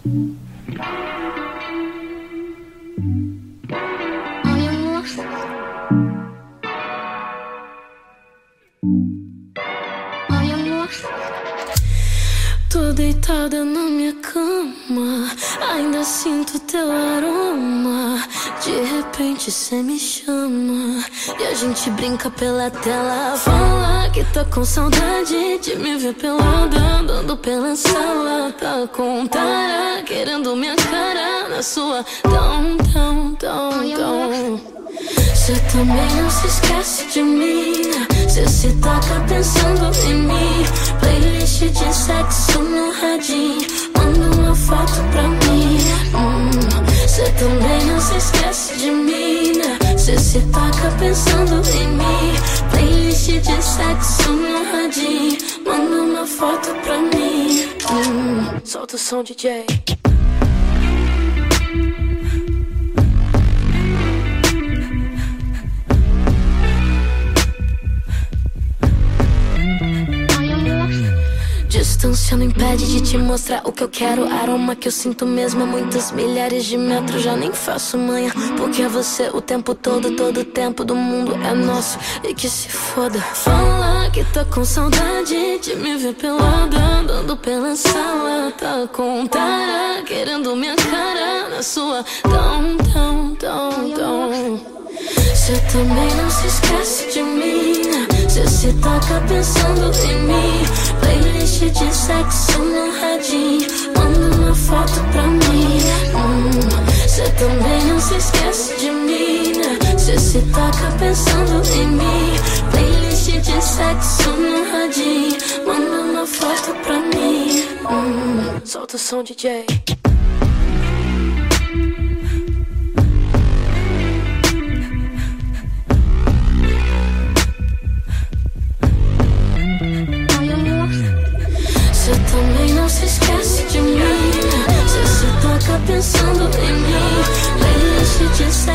Tô deitada na minha cama, ainda sinto teu aroma. De repente cê me chama e a gente brinca pela tela. Fala que tá com saudade de me ver pelada, andando pela sala. Tá com tara, querendo minha cara na sua. Cê também não se esquece de mim, cê se toca pensando em mim. Playlist de sexo no radinho, manda uma foto pra mim. Cê também não se esquece de mim, cê se toca pensando em mim. Playlist de sexo no radinho, manda uma foto pra mim. Solta o som, DJ. Distância não impede de te mostrar o que eu quero. Aroma que eu sinto mesmo a muitas milhares de metros. Já nem faço manha, porque é você o tempo todo. Todo o tempo do mundo é nosso e que se foda. Fala que tá com saudade de me ver pelada, andando pela sala. Tá com tara, querendo minha cara na sua. Cê também não se esquece de mim, cê se toca pensando em mim. Playlist de sexo no radinho, manda uma foto pra mim. Cê também não se esquece de mim, cê se toca pensando em mim. Playlist de sexo no radinho, manda uma foto pra mim. Solta o som, DJ. Cê também não se esquece de mim, cê se toca pensando em mim. Playlist de